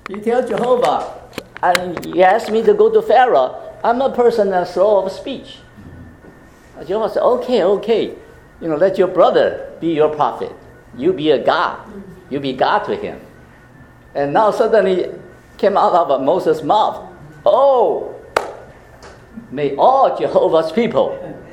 You tell Jehovah, and you ask me to go to Pharaoh, I'm a person that's slow of speech. Jehovah said, okay. Let your brother be your prophet. You be a God. You be God to him. And now suddenly came out of Moses' mouth, oh, may all Jehovah's people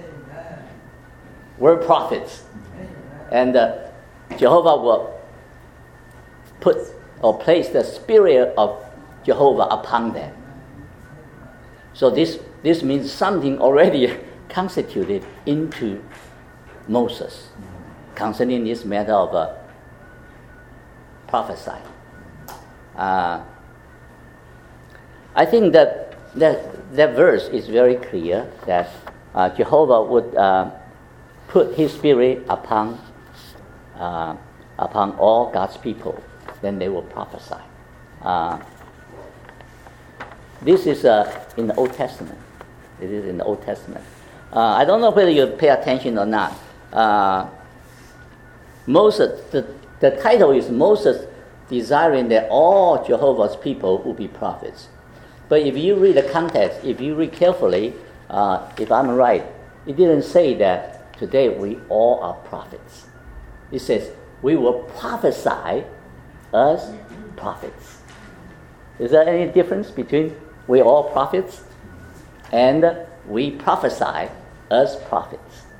were prophets. And Jehovah will put or place the spirit of Jehovah upon them. So this means something already constituted into Moses concerning this matter of prophesying. I think that verse is very clear that Jehovah would put His Spirit upon all God's people, then they will prophesy. This is in the Old Testament. It is in the Old Testament. I don't know whether you pay attention or not. Moses, the title is Moses desiring that all Jehovah's people will be prophets. But if you read the context, if you read carefully, if I'm right, it didn't say that today we all are prophets. It says we will prophesy as prophets. Is there any difference between we all prophets and we prophesy as prophets?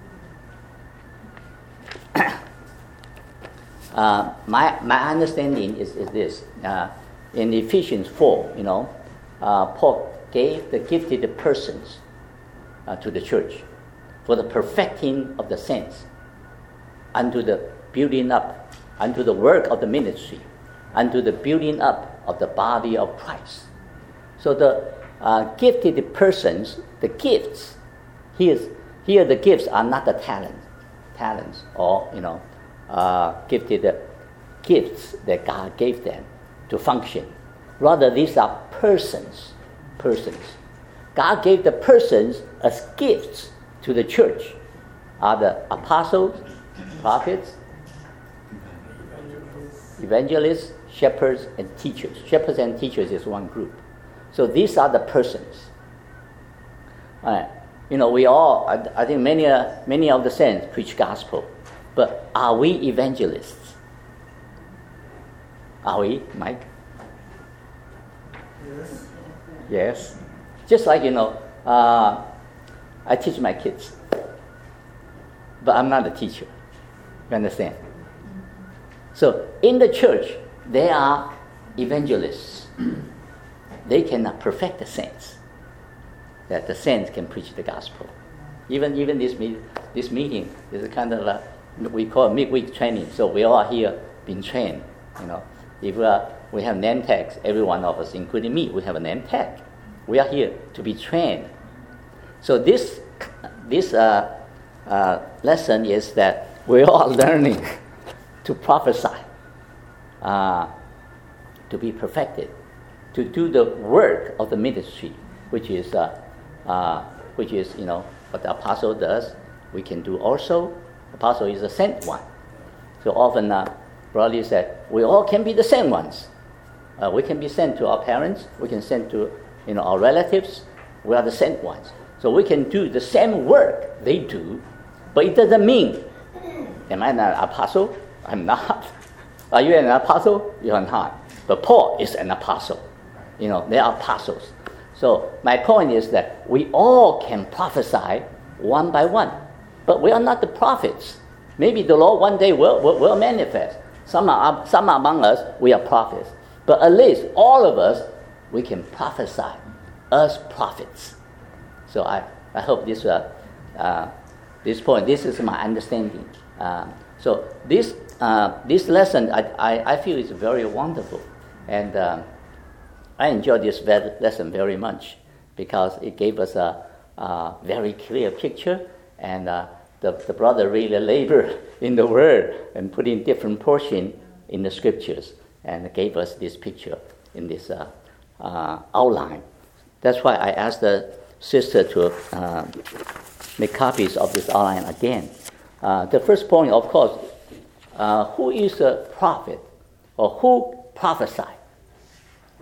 My understanding is this. In Ephesians 4, Paul gave the gifted persons to the church for the perfecting of the saints, unto the building up, unto the work of the ministry, unto the building up of the body of Christ. So the gifted persons, the gifts, here the gifts are not the talents or gifted gifts that God gave them to function. Rather, these are persons. God gave the persons as gifts to the church. Are the apostles, prophets, evangelists, shepherds, and teachers. Shepherds and teachers is one group. So these are the persons. We all, I think many of the saints preach gospel. But are we evangelists? Are we, Mike? Yes. Just like, I teach my kids. But I'm not a teacher. You understand? So in the church, they are evangelists. They cannot perfect the saints. That the saints can preach the gospel. Even this meeting is kind of we call it midweek training. So we all here being trained. If we have name tags, every one of us, including me, we have a name tag. We are here to be trained. So this lesson is that we are learning to prophesy, to be perfected, to do the work of the ministry, which is what the apostle does. We can do also. Apostle is a sent one. So often, Brother said, we all can be the sent ones. We can be sent to our parents. We can send to our relatives. We are the sent ones. So we can do the same work they do, but it doesn't mean, am I not an apostle? I'm not. Are you an apostle? You are not. But Paul is an apostle. They are apostles. So my point is that we all can prophesy one by one. But we are not the prophets. Maybe the Lord one day will manifest. Some among us, we are prophets. But at least all of us, we can prophesy as prophets. So I hope this point, this is my understanding. So this lesson, I feel is very wonderful. And I enjoyed this lesson very much because it gave us a very clear picture. And the brother really labored in the Word and put in different portions in the Scriptures and gave us this picture in this outline. That's why I asked the sister to make copies of this outline again. The first point, of course, who is a prophet or who prophesied?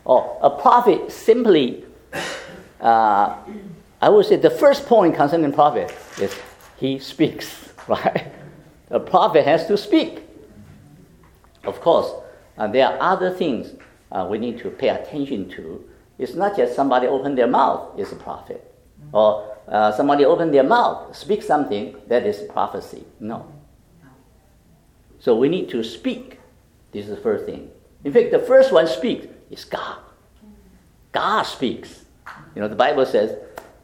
Or a prophet simply, I would say the first point concerning prophet is he speaks, right? A prophet has to speak. Of course, there are other things we need to pay attention to. It's not just somebody open their mouth is a prophet. Or somebody open their mouth, speak something, that is prophecy. No. So we need to speak. This is the first thing. In fact, the first one speaks is God. God speaks. The Bible says,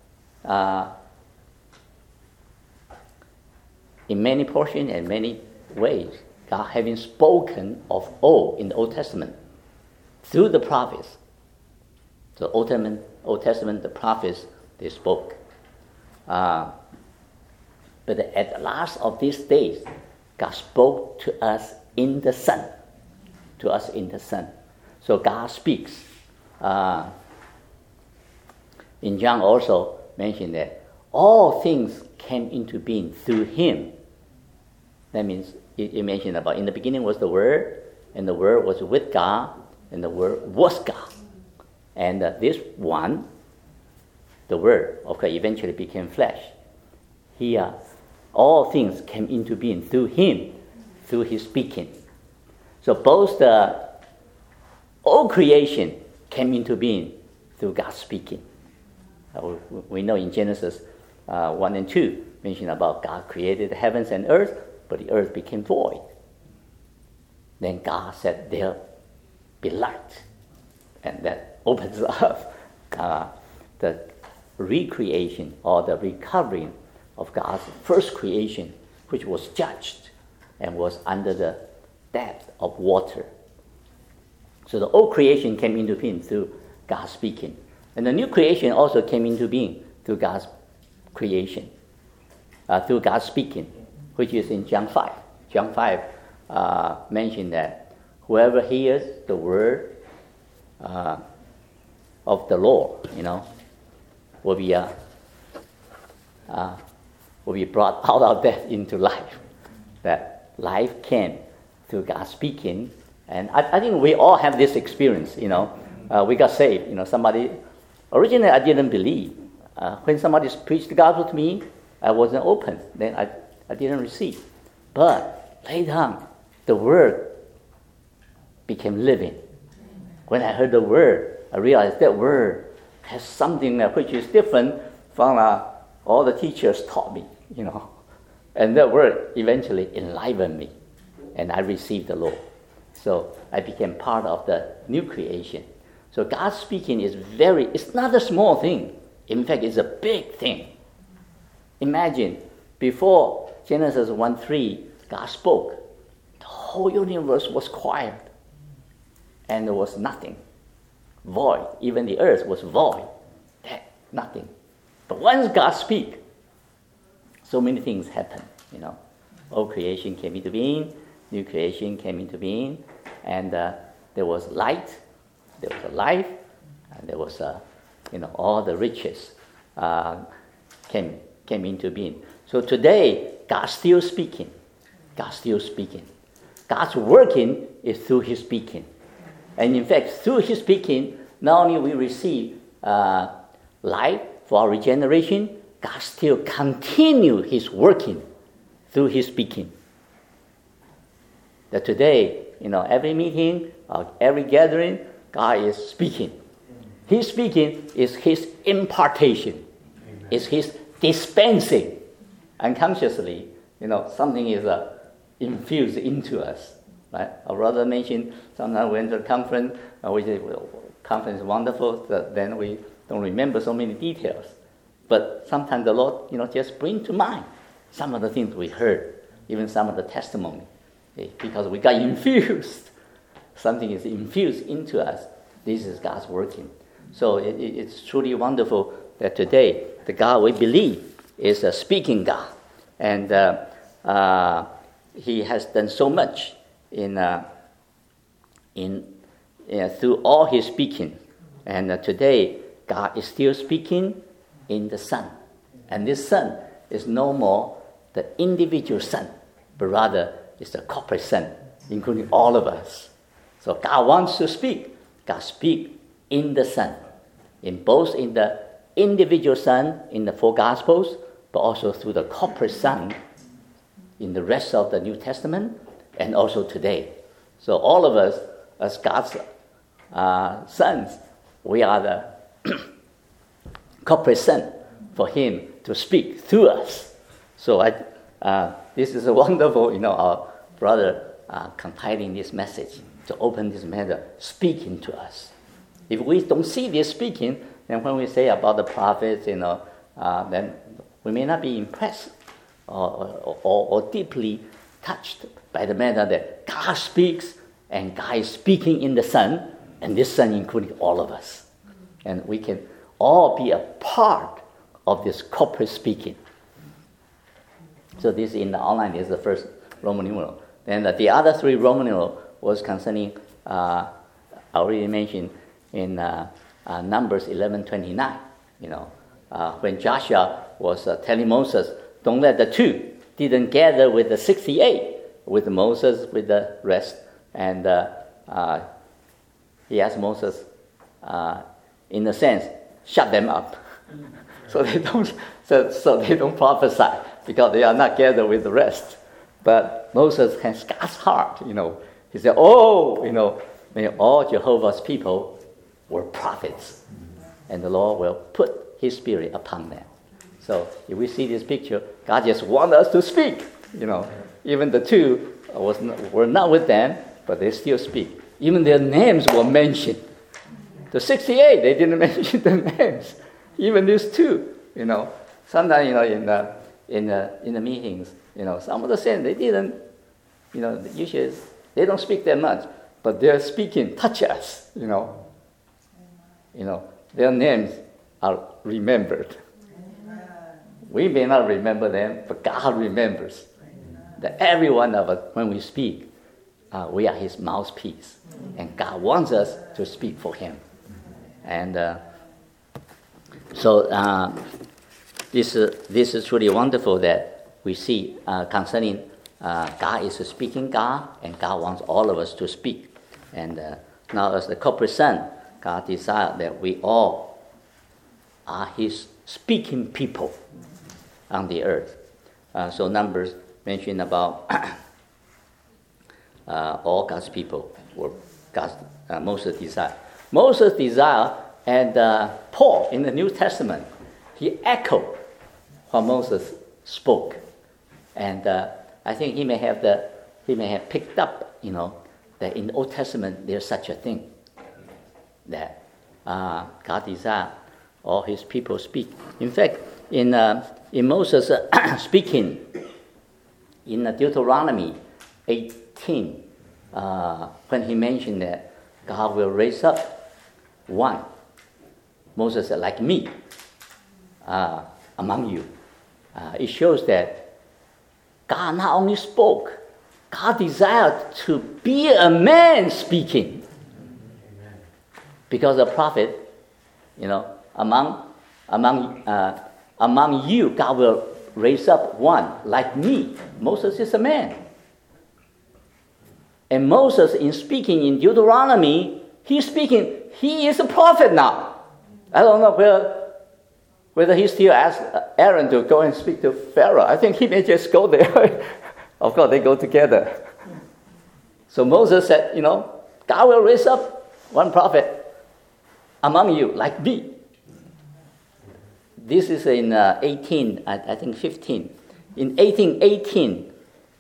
in many portions and many ways, God having spoken of old in the Old Testament through the prophets. So Old Testament, the prophets, they spoke. But at the last of these days, God spoke to us in the Son. To us in the Son. So God speaks. In John also mentioned that all things came into being through Him. That means it mentioned about in the beginning was the Word, and the Word was with God, and the Word was God. And this one, the Word, okay, eventually became flesh. Here, all things came into being through Him, through His speaking. So both the old creation came into being through God speaking. We know in Genesis 1 and 2, mentioned about God created the heavens and earth, but the earth became void. Then God said, there be light. And that opens up the recreation or the recovering of God's first creation, which was judged and was under the depth of water. So the old creation came into being through God speaking. And the new creation also came into being through God's creation, through God speaking, which is in John 5. John 5 mentioned that whoever hears the word of the Lord, will be brought out of death into life. That life came through God speaking. And I think we all have this experience, we got saved, somebody. Originally, I didn't believe. When somebody preached the gospel to me, I wasn't open. Then I didn't receive. But later on, the word became living. When I heard the word, I realized that word has something which is different from all the teachers taught me, And that word eventually enlivened me, and I received the Lord. So I became part of the new creation. So God speaking it's not a small thing. In fact, it's a big thing. Imagine, before Genesis 1:3, God spoke. The whole universe was quiet. And there was nothing. Void. Even the earth was void. Nothing. But once God speaks, so many things happen, Old creation came into being, new creation came into being, and there was light, there was a life, and there was all the riches came into being. So today, God's still speaking. God's still speaking. God's working is through His speaking. And in fact, through His speaking, not only we receive life for our regeneration, God still continue His working through His speaking. That today, every meeting, every gathering, God is speaking. His speaking is His impartation. Amen. It's His dispensing. Unconsciously, something is infused into us. Right? Our brother mentioned sometimes we went to a conference, we say, well, conference is wonderful, then we don't remember so many details. But sometimes the Lord, just bring to mind some of the things we heard, even some of the testimony. Because we got infused. Something is infused into us. This is God's working. So it's truly wonderful that today the God we believe is a speaking God. And He has done so much through all His speaking. And today God is still speaking in the Son. And this Son is no more the individual Son, but rather it's the corporate Son, including all of us. So God wants to speak. God speaks in the Son, in both in the individual Son in the 4 Gospels, but also through the corporate Son in the rest of the New Testament, and also today. So all of us, as God's sons, we are the corporate Son for Him to speak through us. So this is a wonderful, our brother compiling this message to open this matter, speaking to us. If we don't see this speaking, then when we say about the prophets, then we may not be impressed or deeply touched by the matter that God speaks, and God is speaking in the Son, and this Son including all of us. And we can all be a part of this corporate speaking. So this in the outline is the first Roman numeral. Then the other 3 Roman numeral was concerning, I already mentioned in Numbers 11:29. When Joshua was telling Moses, don't let the 2 didn't gather with the 68, with Moses, with the rest. And he asked Moses, in a sense, shut them up. so they don't prophesy, because they are not gathered with the rest. But Moses has God's heart, He said, may all Jehovah's people were prophets, and the Lord will put His Spirit upon them. So if we see this picture, God just wants us to speak. Even the 2 were not with them, but they still speak. Even their names were mentioned. The 68, they didn't mention the names. Even these 2, Sometimes, in the meetings, some of the saints, they didn't, usually they don't speak that much, but their speaking touch us, Their names are remembered. We may not remember them, but God remembers. That every one of us, when we speak, we are His mouthpiece. And God wants us to speak for Him. And so this is truly wonderful that we see concerning God is a speaking God, and God wants all of us to speak. And now as the corporate Son, God desires that we all are His speaking people on the earth. So Numbers mention about all God's people were Moses' desire. Moses' desire, and Paul in the New Testament, he echoed what Moses spoke, and I think he may have picked up, that in the Old Testament there's such a thing that God desires all His people speak. In fact, in Moses speaking in Deuteronomy 18, when he mentioned that God will raise up one, Moses said, like me, among you. It shows that God not only spoke, God desired to be a man speaking. Because a prophet, among you, God will raise up one like me. Moses is a man. And Moses, in speaking in Deuteronomy, he is a prophet now. I don't know whether he still asks Aaron to go and speak to Pharaoh. I think he may just go there. Of course, they go together. So Moses said, God will raise up one prophet among you, like me. This is in 15. In 1818,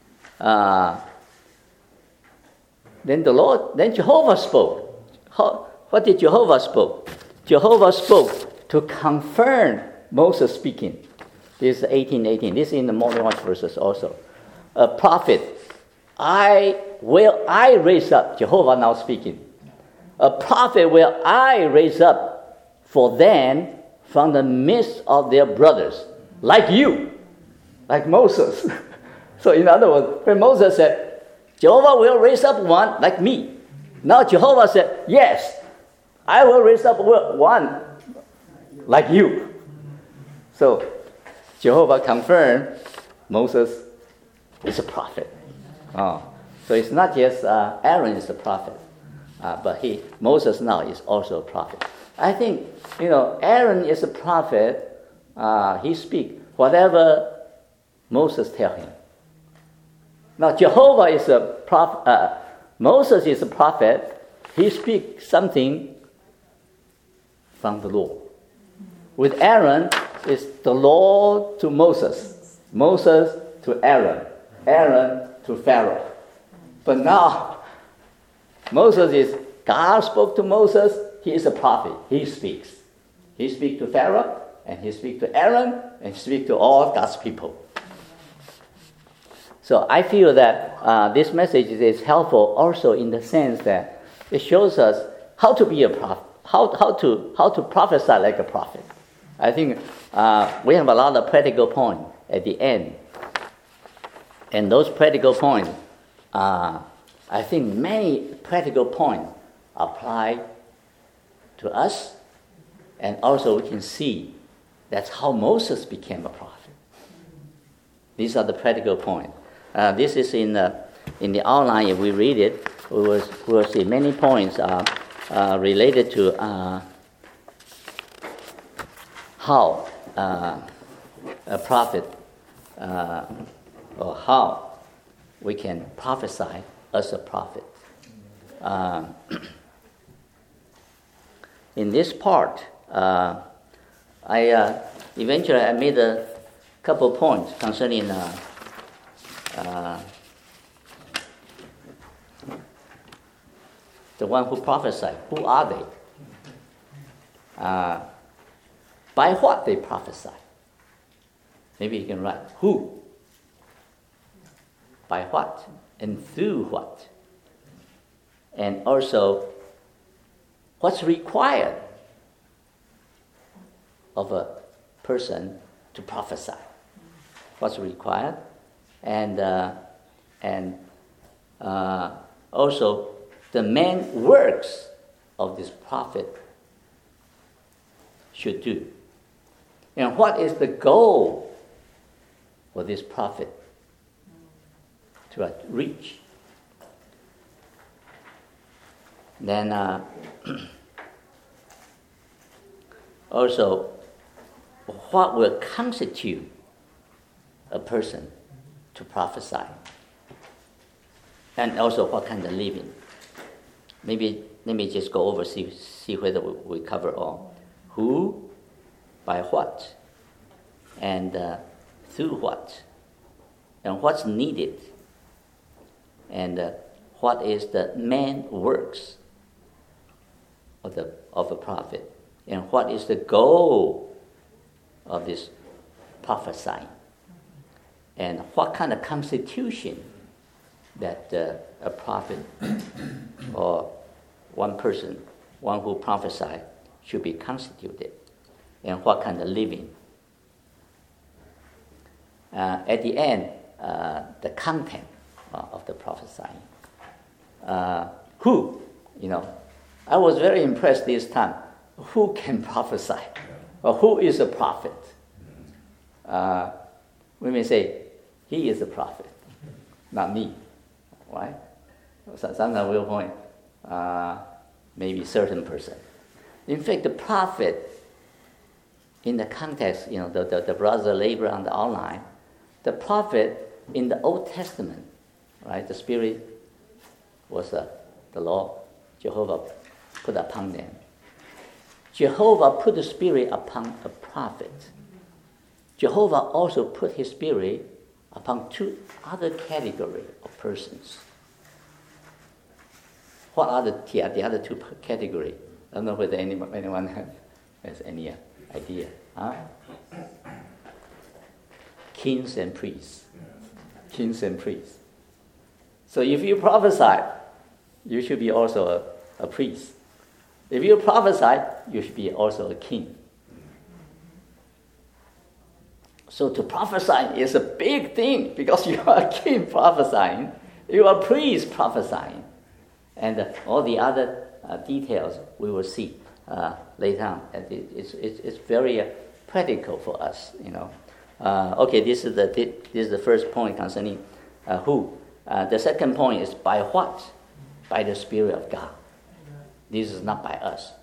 then Jehovah spoke. What did Jehovah spoke? Jehovah spoke to confirm Moses speaking. This is 18:18. This is in the more nuanced verses also. A prophet, I raise up, Jehovah now speaking. A prophet will I raise up for them from the midst of their brothers, like you, like Moses. So in other words, when Moses said, Jehovah will raise up one like me. Now Jehovah said, yes, I will raise up one like you. So Jehovah confirmed Moses is a prophet. So it's not just Aaron is a prophet. but Moses now is also a prophet. I think, Aaron is a prophet. He speaks whatever Moses tells him. Now, Jehovah is a prophet. Moses is a prophet. He speaks something from the Lord. With Aaron, it's the Lord to Moses, Moses to Aaron, Aaron to Pharaoh. But now, God spoke to Moses. He is a prophet. He speaks. He speaks to Pharaoh, and he speaks to Aaron, and he speaks to all God's people. So I feel that this message is helpful also in the sense that it shows us how to be a prophet, how to prophesy like a prophet. I think we have a lot of practical points at the end. And those practical points, I think many practical points apply to us. And also we can see that's how Moses became a prophet. These are the practical points. This is in the outline. If we read it, we will see many points related to how a prophet or how we can prophesy as a prophet. In this part, I made a couple points concerning the one who prophesied. Who are they? By what they prophesy. Maybe you can write who, by what, and through what. And also, what's required of a person to prophesy. What's required. And also the main works of this prophet should do. And what is the goal for this prophet to reach? Then also, what will constitute a person to prophesy? And also, what kind of living? Maybe let me just go over, see whether we cover all. Who, by what, and through what, and what's needed, and what is the main works of a prophet, and what is the goal of this prophesying, and what kind of constitution that a prophet or one person, one who prophesies, should be constituted, and what kind of living. At the end, the content of the prophesying. Who, I was very impressed this time. Who can prophesy? Or who is a prophet? We may say, he is a prophet, not me. Right? Sometimes we'll point, maybe certain person. In fact, the prophet, in the context, the brother labor on the outline, the prophet in the Old Testament, right? The Spirit was the law Jehovah put upon them. Jehovah put the Spirit upon a prophet. Jehovah also put his Spirit upon two other categories of persons. What are the other two categories? I don't know whether anyone has any idea. Huh? Kings and priests. Kings and priests. So if you prophesy, you should be also a priest. If you prophesy, you should be also a king. So to prophesy is a big thing because you are a king prophesying, you are a priest prophesying. And all the other details we will see later on. And it's very practical for us, Okay, this is the first point concerning who. The second point is by what? By the Spirit of God. This is not by us.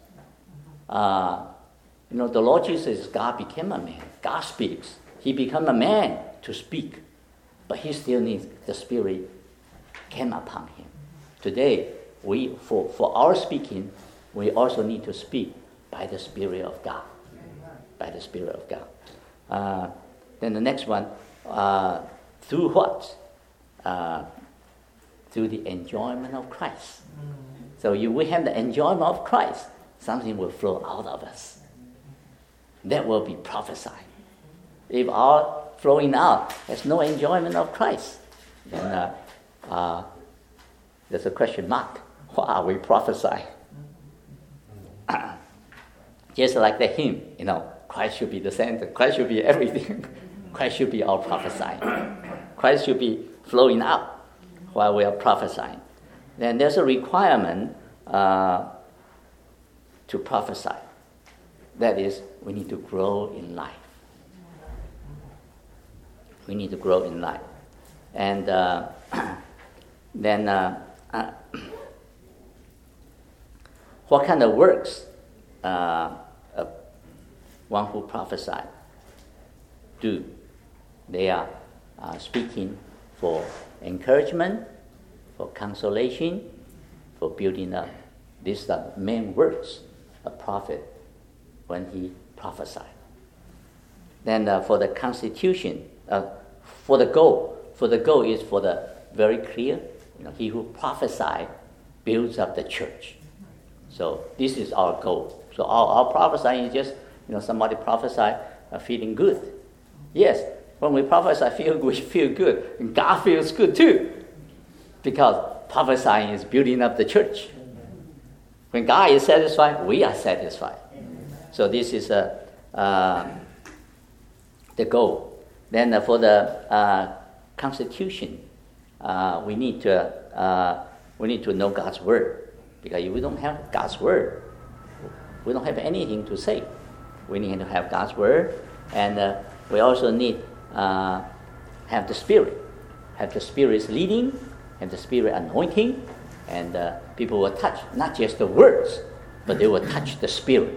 The Lord Jesus, God became a man. God speaks. He became a man to speak. But he still needs the Spirit came upon him. Today, for our speaking, we also need to speak by the Spirit of God. By the Spirit of God. Then the next one, through what? Through the enjoyment of Christ. So if we have the enjoyment of Christ, something will flow out of us. That will be prophesied. If our flowing out has no enjoyment of Christ, then there's a question mark. What are we prophesying? Just like the hymn, Christ should be the center. Christ should be everything. Christ should be our prophesying. Christ should be flowing out while we are prophesying. Then there's a requirement to prophesy. That is, we need to grow in life. We need to grow in life. And then what kind of works one who prophesied do? They are speaking for encouragement, for consolation, for building up. These are the main words a prophet when he prophesied. Then for the constitution, for the goal is for the very clear. He who prophesied builds up the church. So this is our goal. So our prophesying is just somebody prophesy feeling good. Yes, when we prophesy, we feel good, and God feels good too, because prophesying is building up the church. When God is satisfied, we are satisfied. So this is the goal. Then for the constitution, we need to know God's word, because if we don't have God's word, we don't have anything to say. We need to have God's word, and we also need have the Spirit, have the Spirit's leading, have the Spirit anointing, and people will touch not just the words, but they will touch the Spirit.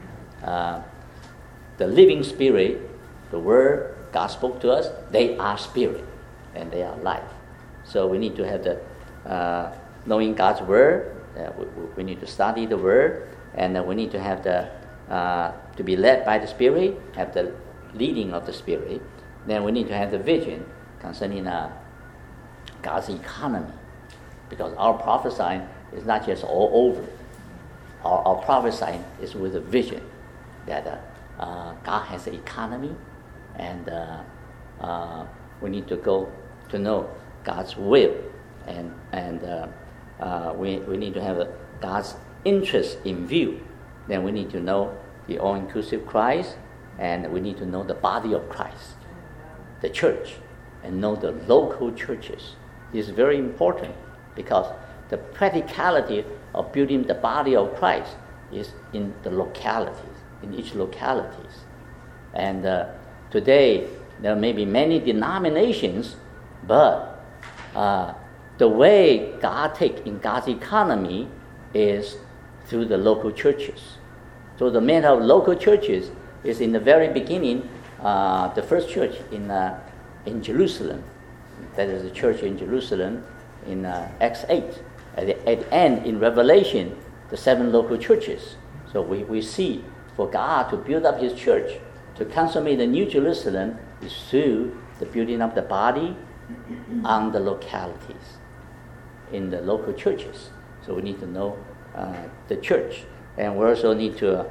The living Spirit, the word God spoke to us, they are Spirit, and they are life. So we need to have the knowing God's word. We need to study the word, and we need to have to be led by the Spirit, have the leading of the Spirit. Then we need to have the vision concerning God's economy, because our prophesying is not just all over. Our prophesying is with a vision that God has an economy, and we need to go to know God's will, and we need to have God's interest in view. Then we need to know the all-inclusive Christ, and we need to know the body of Christ, the church, and know the local churches. This is very important, because the practicality of building the body of Christ is in the localities, in each localities. And today there may be many denominations, but the way God takes in God's economy is through the local churches. So the matter of local churches is in the very beginning, the first church in Jerusalem. That is the church in Jerusalem in Acts 8. At the end, in Revelation, the 7 local churches. So we see for God to build up his church, to consummate the New Jerusalem, is through the building of the body on the localities, in the local churches. So we need to know the church. And we also need to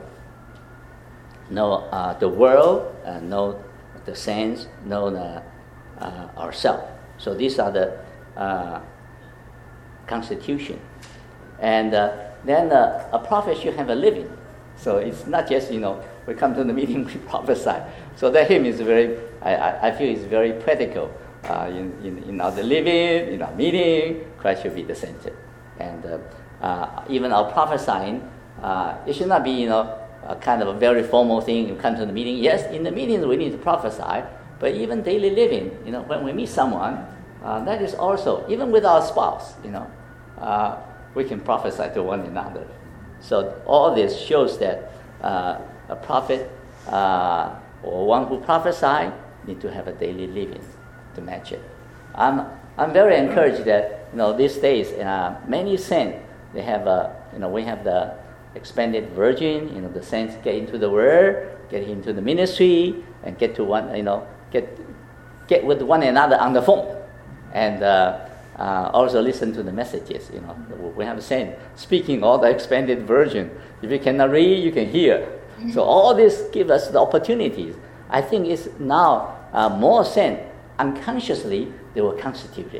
know the world, know the saints, know ourselves. So these are the constitution. And then a prophet should have a living. So it's not just, we come to the meeting, we prophesy. So that hymn is I feel it's very practical. In our living, in our meeting, Christ should be the center. And even our prophesying, it should not be, a kind of a very formal thing. You come to the meeting. Yes, in the meetings we need to prophesy, but even daily living, when we meet someone, that is also, even with our spouse, we can prophesy to one another. So all this shows that a prophet or one who prophesies need to have a daily living to match it. I'm very encouraged that these days many saints they have we have the expanded virgin. The saints get into the word, get into the ministry, and get to one get with one another on the phone, and also listen to the messages. We have a saint speaking all the expanded version. If you cannot read, you can hear. So all this gives us the opportunities. I think it's now more saints unconsciously they were constituted,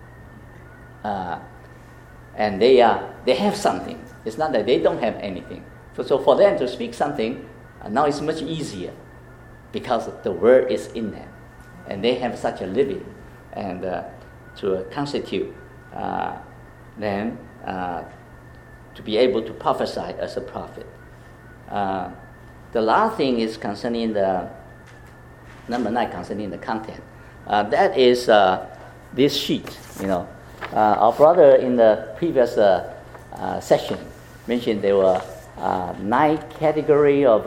and they have something. It's not that they don't have anything. So for them to speak something now it's much easier because the word is in them, and they have such a living and to constitute them to be able to prophesy as a prophet. The last thing is concerning the number 9, concerning the content. That is this sheet. Our brother in the previous session mentioned there were 9 categories of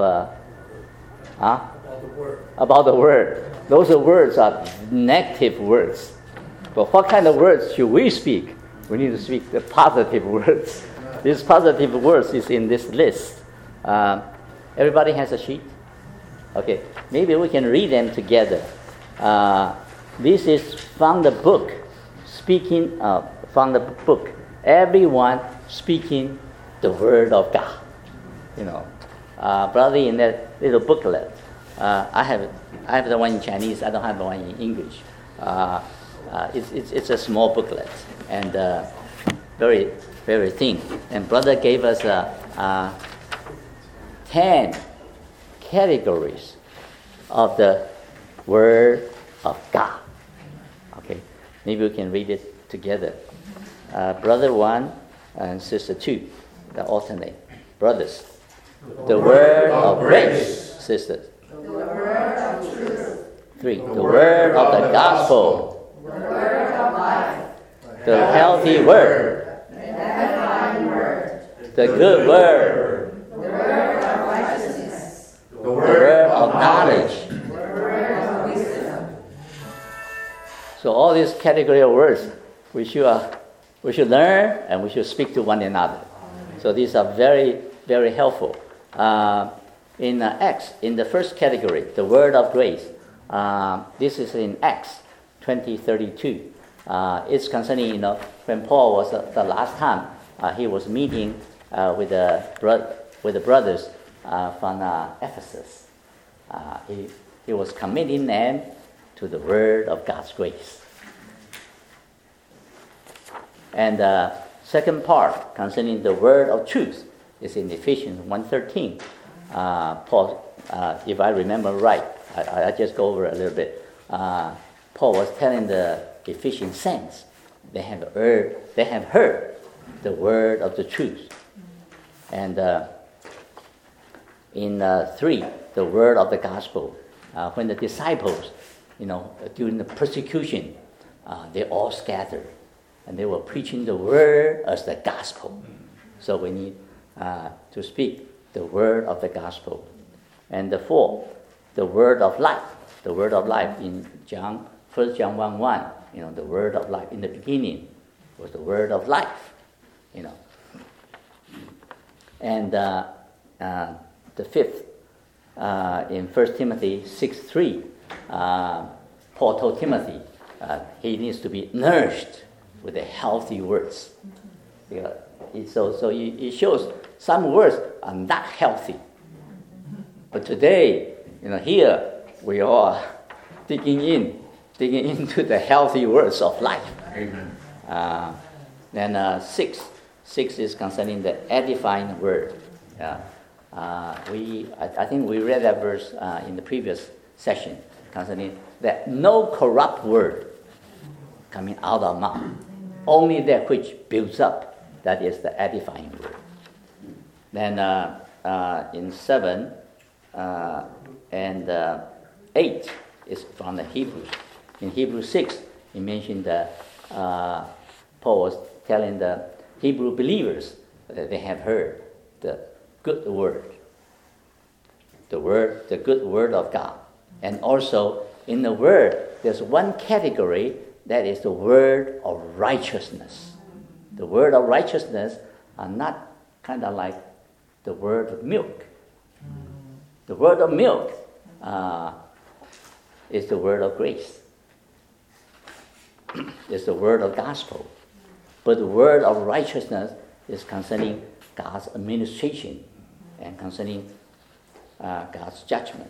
about the word. Those words are negative words. But what kind of words should we speak? We need to speak the positive words. These positive words is in this list. Everybody has a sheet? Okay, maybe we can read them together. This is from the book, speaking from the book. Everyone speaking the word of God. Brother, in that little booklet, I have the one in Chinese. I don't have the one in English. It's a small booklet and very very thin. And brother gave us 10 categories of the word of God. Okay, maybe we can read it together. Brother 1 and sister 2, the alternate. Brothers, the word of grace. Sisters, the word of truth. 3, the word of the gospel. The word of life. The healthy word. The edifying word. The good word. The word of righteousness. The word of knowledge. The word of wisdom. So all these category of words we should learn and we should speak to one another. So these are very, very helpful. In Acts, in the first category, the word of grace, this is in Acts 20:32. It's concerning, when Paul was the last time he was meeting with the brothers from Ephesus. He was committing them to the word of God's grace. And the second part concerning the word of truth is in Ephesians 1:13. Paul, if I remember right, I just go over a little bit. Paul was telling the Ephesian saints they have heard the word of the truth, and in 3, the word of the gospel. When the disciples, during the persecution, they all scattered, and they were preaching the word as the gospel. So we need to speak the word of the gospel. And the 4, the word of life. The word of life in 1 John 1:1. The word of life in the beginning was the word of life. And the 5th, in 1 Timothy 6:3, Paul told Timothy he needs to be nourished with the healthy words. So it shows some words are not healthy. But today, here we are digging into the healthy words of life. Amen. Then 6 is concerning the edifying word. I think we read that verse in the previous session concerning that no corrupt word coming out of mouth, only that which builds up. That is the edifying word. Then in 7 and 8 is from the Hebrews. In Hebrews 6, he mentioned that Paul was telling the Hebrew believers that they have heard the good word. The good word of God. And also, in the word, there's one category that is the word of righteousness. The word of righteousness are not kind of like the word of milk. The word of milk is the word of grace. It's the word of gospel. But the word of righteousness is concerning God's administration and concerning God's judgment.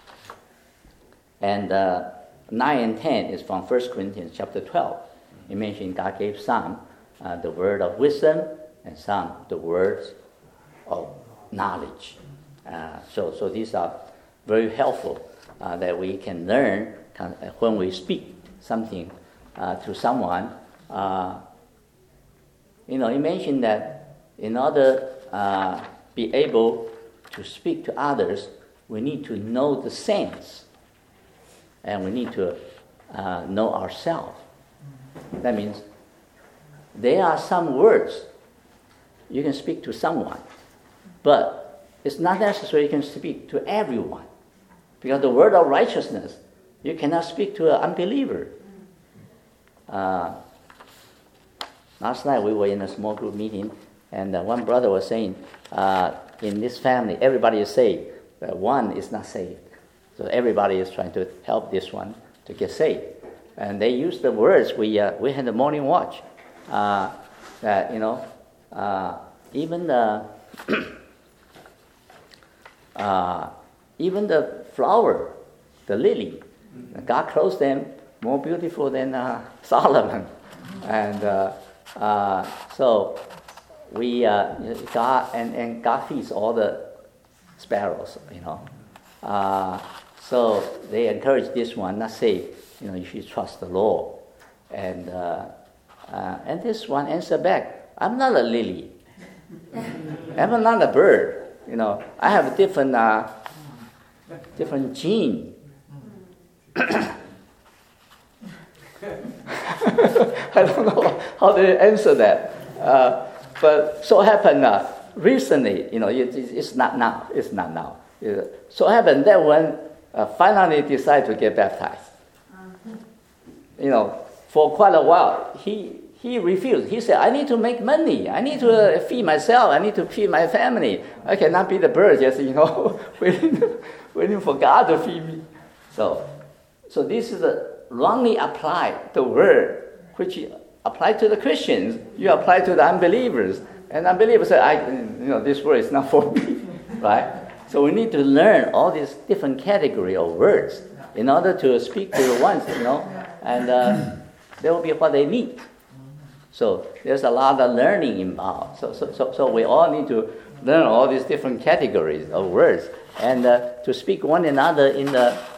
And 9 and 10 is from 1 Corinthians chapter 12. It mentioned God gave some the word of wisdom and some the words of knowledge. So these are very helpful that we can learn when we speak something to someone. It mentioned that in order to be able to speak to others, we need to know the sense, and we need to know ourselves. That means there are some words you can speak to someone, but it's not necessary you can speak to everyone, because the word of righteousness you cannot speak to an unbeliever. Last night we were in a small group meeting, and one brother was saying, in this family, everybody is saved, but one is not saved. So everybody is trying to help this one to get saved. And they used the words, we had the morning watch, that, even the even the flower, the lily, God clothes them more beautiful than Solomon. And so we God feeds all the sparrows, so they encourage this one, not say, you should trust the Lord. And this one answered back, I'm not a lily. I'm not a bird. I have a different gene. I don't know how to answer that. But so happened recently, it's not now. It's not now. So happened that one finally decided to get baptized. For quite a while, he refused. He said, I need to make money. I need to feed myself. I need to feed my family. I cannot be the bird, just, waiting for God to feed me. So this is wrongly applied, the word, which applied to the Christians, you apply to the unbelievers. And unbelievers say, this word is not for me, right? So we need to learn all these different category of words in order to speak to the ones, and they will be what they need. So there's a lot of learning involved. So we all need to learn all these different categories of words and to speak one another in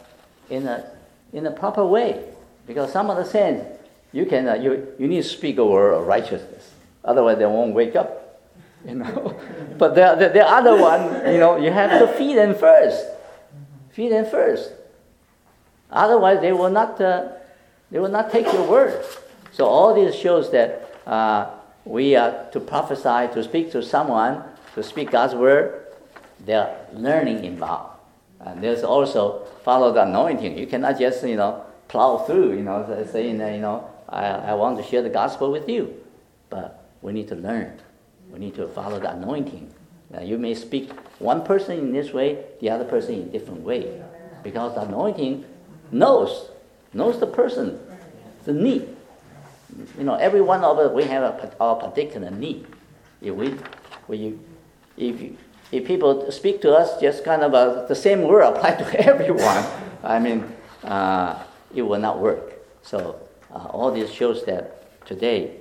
a proper way. Because some of the sense you can you need to speak a word of righteousness, otherwise they won't wake up. But the other one, you have to feed them first. Feed them first. Otherwise, they will not take your word. So all this shows that we are to prophesy, to speak to someone, to speak God's word. There are learning involved, and there's also follow the anointing. You cannot just plow through, saying I want to share the gospel with you, but we need to learn. We need to follow the anointing. You may speak one person in this way, the other person in a different way, because the anointing knows the person, the need. Every one of us, we have our particular need. If people speak to us just kind of the same word applied to everyone, it will not work. So all this shows that today,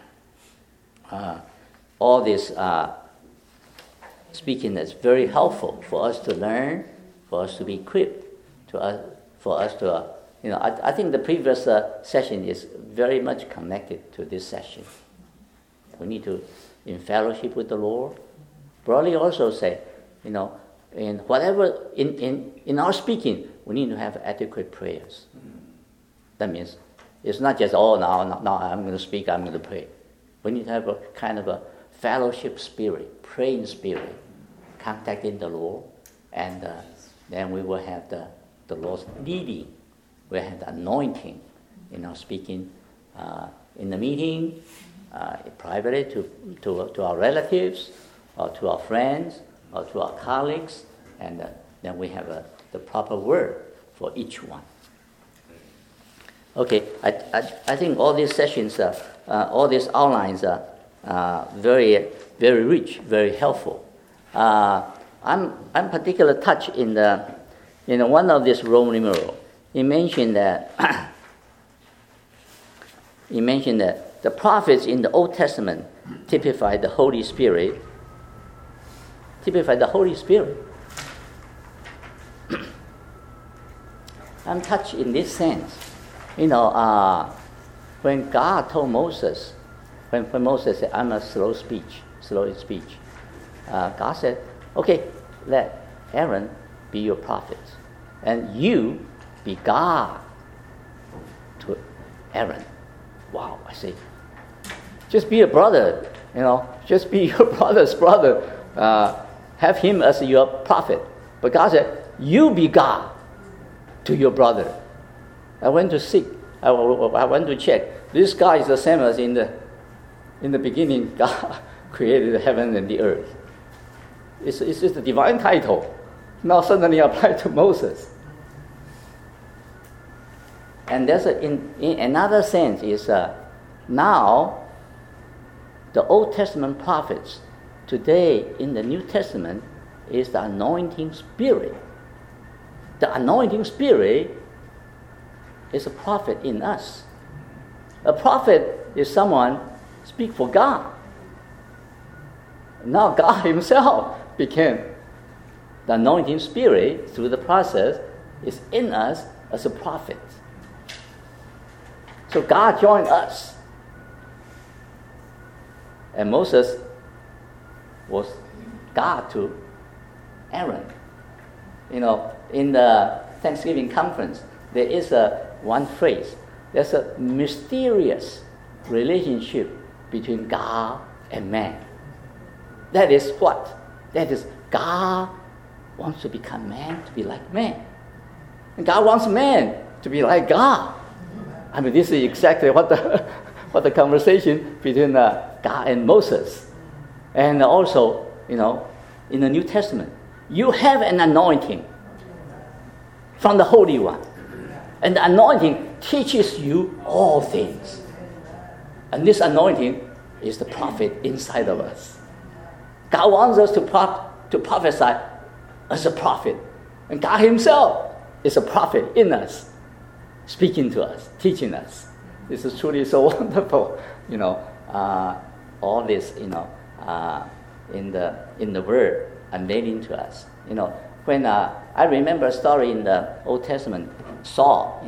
all this speaking is very helpful for us to learn, for us to be equipped, for us to, I think the previous session is very much connected to this session. We need to, in fellowship with the Lord, broadly also say, in whatever, in our speaking, we need to have adequate prayers. That means it's not just, now I'm going to speak, I'm going to pray. We need to have a kind of a fellowship spirit, praying spirit, contacting the Lord, and then we will have the Lord's leading. We have the anointing, speaking in the meeting, privately to our relatives, or to our friends, or to our colleagues, and then we have the proper word for each one. Okay, I think all these sessions, all these outlines are very, very rich, very helpful. I'm particularly touched in one of this Roman numeral. He mentioned that the prophets in the Old Testament typify the Holy Spirit. I'm touched in this sense. When God told Moses, when Moses said, "I'm a slow in speech," God said, "Okay, let Aaron be your prophet, and you be God to Aaron." Wow, I say, just be a brother, just be your brother's brother. Have him as your prophet. But God said, "You be God to your brother." I went to seek. I went to check. This God is the same as in the beginning. God created the heaven and the earth. It's just a divine title. Now suddenly applied to Moses. And there's in another sense is now the Old Testament prophets today in the New Testament is the anointing spirit. The anointing spirit is a prophet in us. A prophet is someone speak for God. Now God himself became the anointing spirit through the process is in us as a prophet. So God joined us. And Moses was God to Aaron. In the Thanksgiving conference, there is one phrase. There's a mysterious relationship between God and man. That is what? That is God wants to become man, to be like man. And God wants man to be like God. I mean, this is exactly what the conversation between God and Moses. And also, in the New Testament, you have an anointing from the Holy One. And the anointing teaches you all things. And this anointing is the prophet inside of us. God wants us to prophesy as a prophet. And God himself is a prophet in us, speaking to us, teaching us. This is truly so wonderful, all this, in the Word unveiling to us. When I remember a story in the Old Testament, Saul,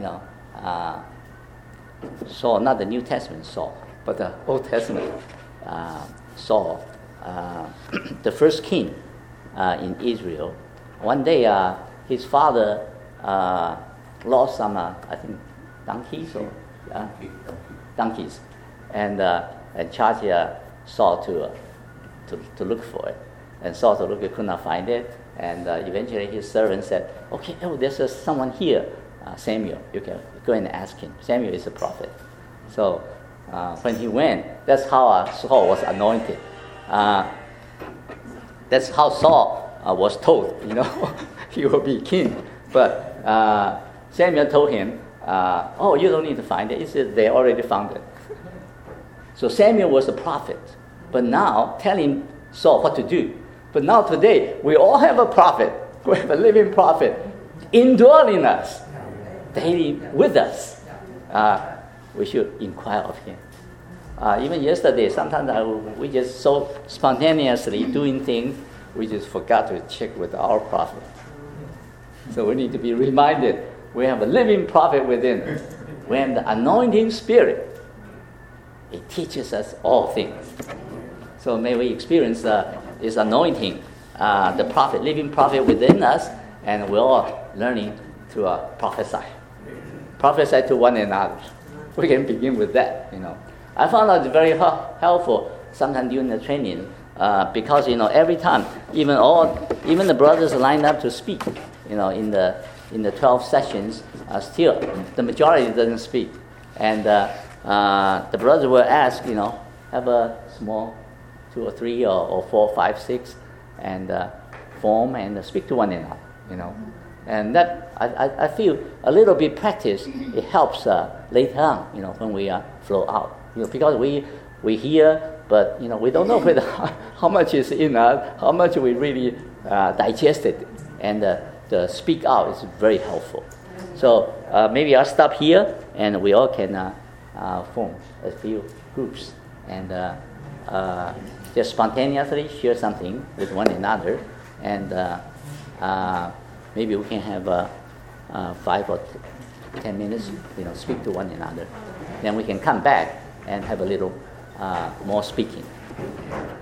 Saul, not the New Testament Saul, but the Old Testament Saul, the first king in Israel. One day, his father lost some, I think, donkeys, and charged Saul to look for it. And Saul to look, could not find it. And eventually his servant said, "Okay, there's someone here, Samuel. You can go and ask him." Samuel is a prophet. So when he went, that's how Saul was anointed. That's how Saul was told, he will be king. But Samuel told him, "You don't need to find it. He said they already found it." So Samuel was a prophet, but now telling Saul what to do. But now today, we all have a prophet. We have a living prophet indwelling us, daily with us. We should inquire of him. Even yesterday, sometimes we just so spontaneously doing things, we just forgot to check with our prophet. So we need to be reminded, we have a living prophet within us. We have the anointing spirit. It teaches us all things. So may we experience this anointing, the prophet, living prophet within us, and we're all learning to prophesy. Prophesy to one another. We can begin with that, I found out very helpful sometimes during the training, because every time, even the brothers line up to speak, in the 12 sessions, still the majority doesn't speak, and the brothers will ask, have a small 2 or 3 or 4, 5, 6, and form and speak to one another, And that I feel a little bit practice, it helps later on, when we flow out, because we hear, but we don't know whether how much is in us, how much we really digested, and the speak out is very helpful. So maybe I'll stop here, and we all can form a few groups and just spontaneously share something with one another, and maybe we can have 5 or 10 minutes, speak to one another. Then we can come back and have a little more speaking.